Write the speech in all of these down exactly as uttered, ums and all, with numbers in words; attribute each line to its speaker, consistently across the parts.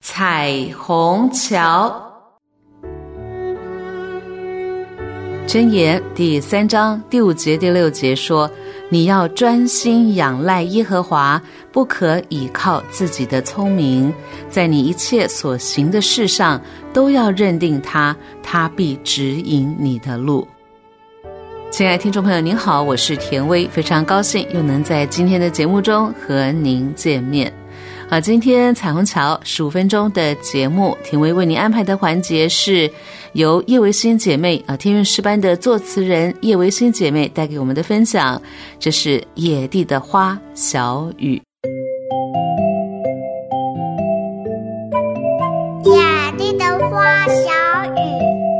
Speaker 1: 彩虹桥。箴言第三章第五节第六节说，你要专心仰赖耶和华，不可倚靠自己的聪明，在你一切所行的事上都要认定他，他必指引你的路。亲爱的听众朋友您好，我是田薇，非常高兴又能在今天的节目中和您见面。好，今天彩虹桥十五分钟的节目，田薇为您安排的环节是由叶维新姐妹啊，天韵诗班的作词人叶维新姐妹带给我们的分享，这是野地的花小雨。
Speaker 2: 野地的花小雨，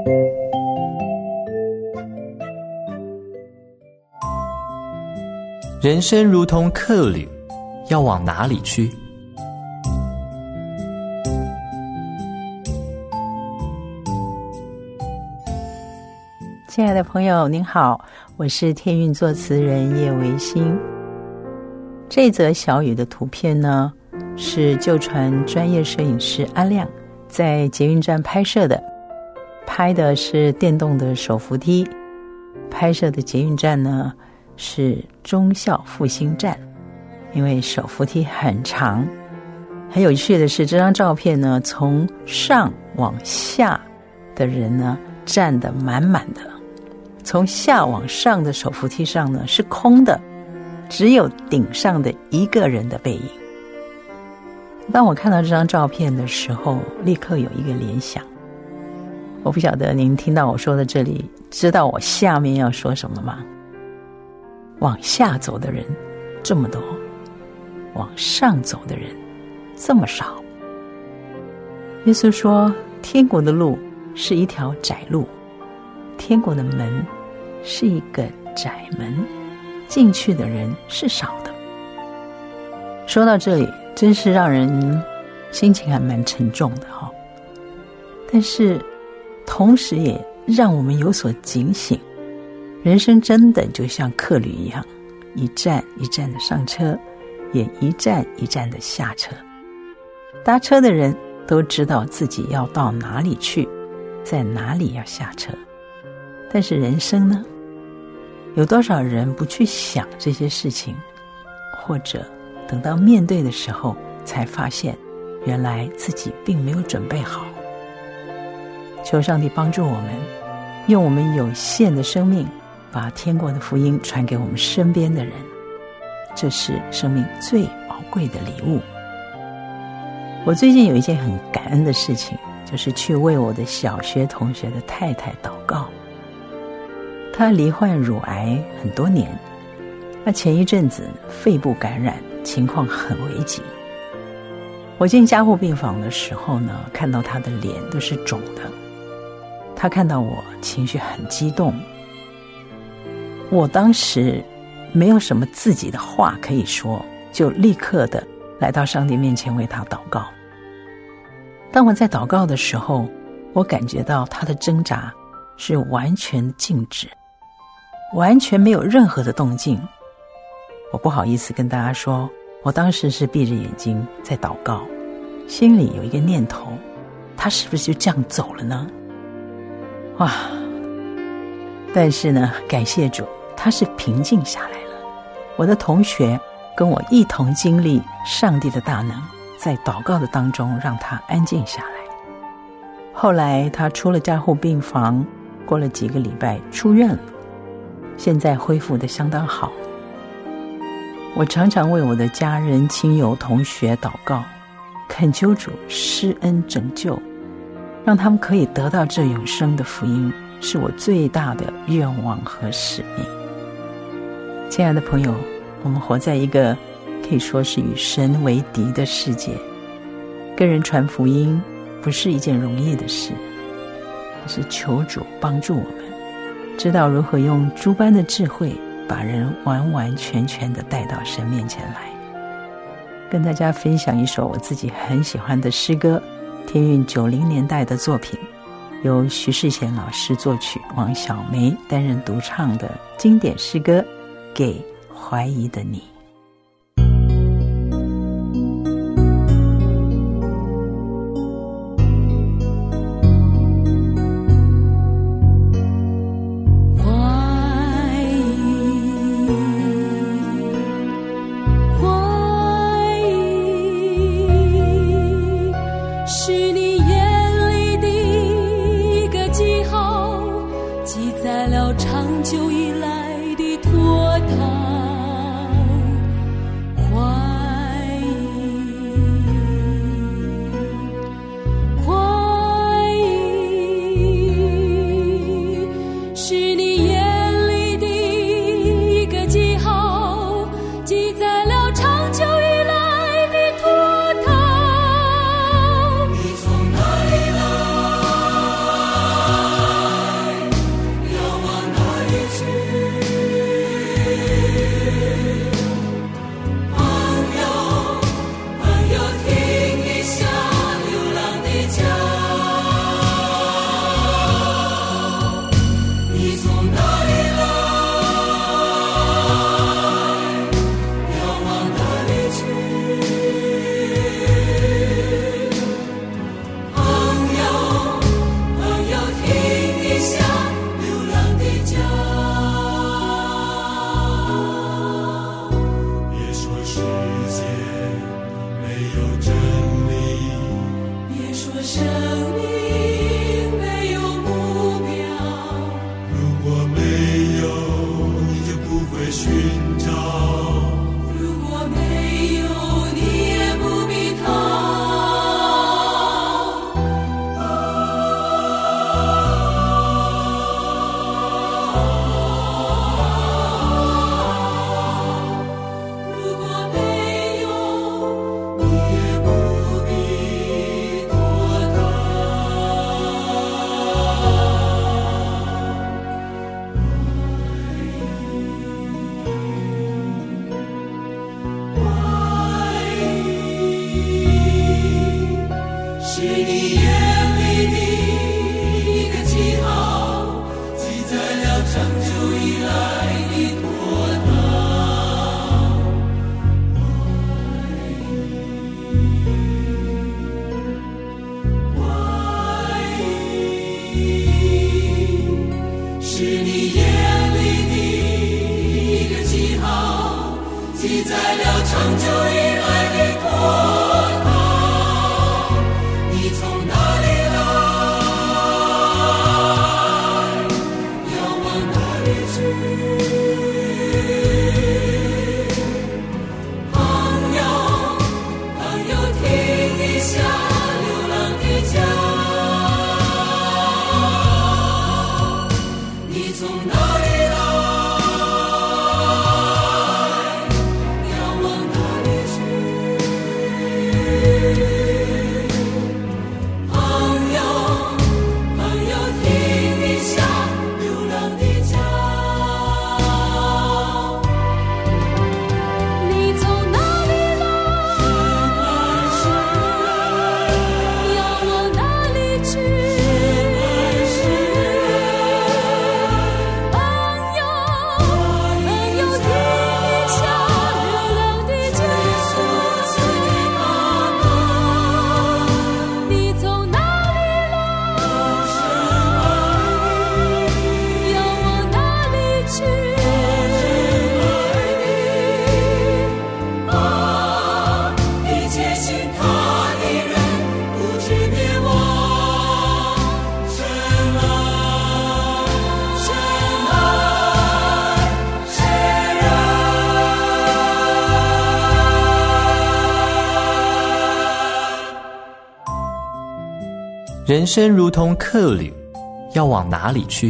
Speaker 3: 人生如同客旅，要往哪里去？
Speaker 4: 亲爱的朋友您好，我是天韵作词人叶维新。这则小雨的图片呢，是旧传专业摄影师阿亮在捷运站拍摄的，拍的是电动的手扶梯，拍摄的捷运站呢是忠孝复兴站。因为手扶梯很长，很有趣的是这张照片呢，从上往下的人呢站得满满的，从下往上的手扶梯上呢是空的，只有顶上的一个人的背影。当我看到这张照片的时候，立刻有一个联想，我不晓得您听到我说的这里，知道我下面要说什么吗？往下走的人这么多，往上走的人这么少。耶稣说，天国的路是一条窄路，天国的门是一个窄门，进去的人是少的。说到这里，真是让人心情还蛮沉重的哈、哦。但是同时也让我们有所警醒，人生真的就像客旅一样，一站一站的上车，也一站一站的下车。搭车的人都知道自己要到哪里去，在哪里要下车。但是人生呢，有多少人不去想这些事情，或者等到面对的时候才发现原来自己并没有准备好。求上帝帮助我们，用我们有限的生命把天国的福音传给我们身边的人，这是生命最宝贵的礼物。我最近有一件很感恩的事情，就是去为我的小学同学的太太祷告。她罹患乳癌很多年，那前一阵子肺部感染，情况很危急。我进加护病房的时候呢，看到她的脸都是肿的。她看到我情绪很激动，我当时没有什么自己的话可以说，就立刻的来到上帝面前为她祷告。当我在祷告的时候，我感觉到她的挣扎是完全静止，完全没有任何的动静。我不好意思跟大家说，我当时是闭着眼睛在祷告，心里有一个念头，他是不是就这样走了呢？哇！但是呢，感谢主，他是平静下来了。我的同学跟我一同经历上帝的大能，在祷告的当中让他安静下来。后来他出了加护病房，过了几个礼拜出院了，现在恢复得相当好。我常常为我的家人、亲友、同学祷告，恳求主施恩拯救，让他们可以得到这永生的福音，是我最大的愿望和使命。亲爱的朋友，我们活在一个可以说是与神为敌的世界，跟人传福音不是一件容易的事，可是求主帮助我们，知道如何用诸般的智慧把人完完全全地带到神面前来。跟大家分享一首我自己很喜欢的诗歌，天韵九零年代的作品，由徐世贤老师作曲，王小梅担任独唱的经典诗歌《给怀疑的你》。
Speaker 3: 人生如同客旅，要往哪里去？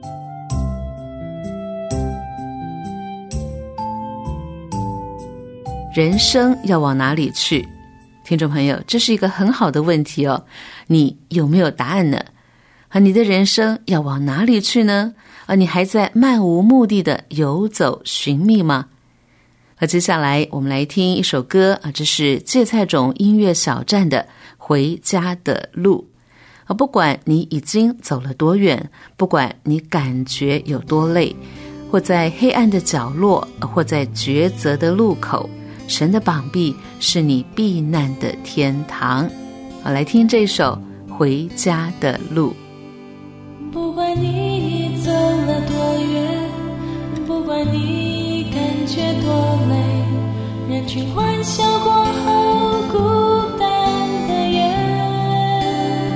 Speaker 1: 人生要往哪里去？听众朋友，这是一个很好的问题哦，你有没有答案呢？啊，你的人生要往哪里去呢？啊，你还在漫无目的的游走寻觅吗？而接下来我们来听一首歌啊，这是芥菜种音乐小站的《回家的路》啊。不管你已经走了多远，不管你感觉有多累，或在黑暗的角落，或在抉择的路口，神的膀臂是你避难的天堂。好，来听这首《回家的路》。
Speaker 5: 不管你走了多远，不管你感觉多累，人群欢笑过后孤单的远，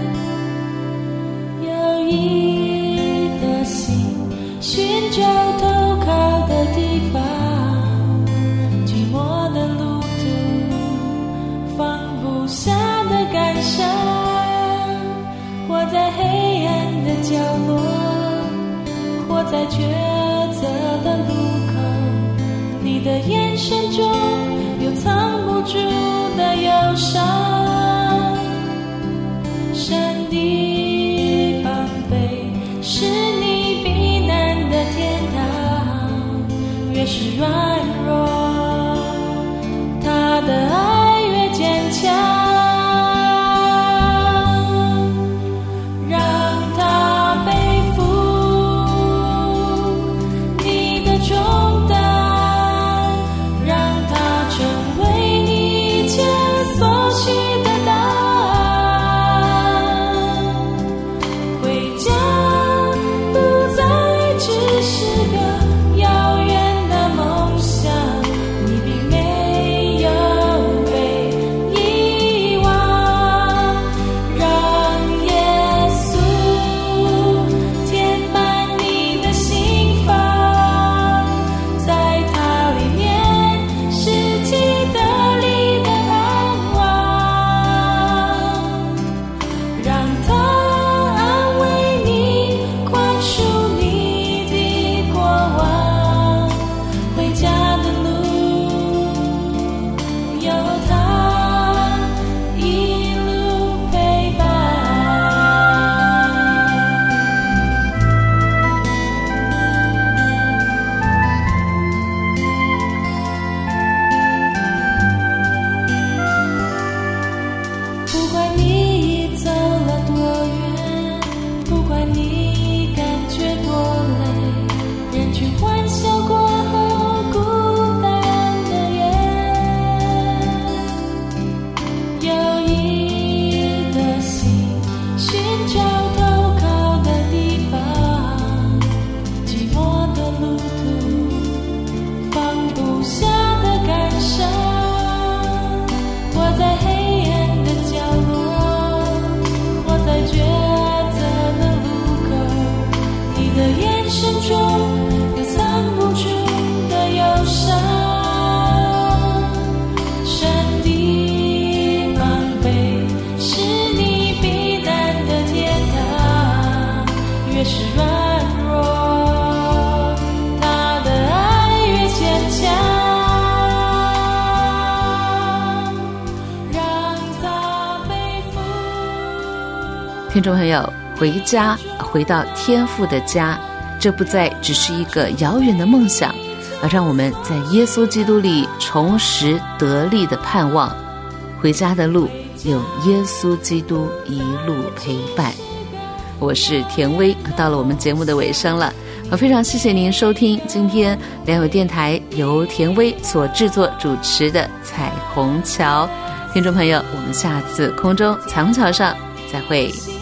Speaker 5: 有一颗心寻找投靠的地方，寂寞的路途放不下的感伤，活在黑暗的角落，活在抉择的路口，你的眼神中有藏不住的忧伤，山的膀臂是你避难的天堂，越是软弱，他的爱越坚强，
Speaker 1: 听众朋友，回家，回到天父的家，这不再只是一个遥远的梦想，而让我们在耶稣基督里重拾得力的盼望。回家的路有耶稣基督一路陪伴。我是田薇，到了我们节目的尾声了，我非常谢谢您收听今天良友电台由田薇所制作主持的彩虹桥。听众朋友，我们下次空中彩虹桥上再会。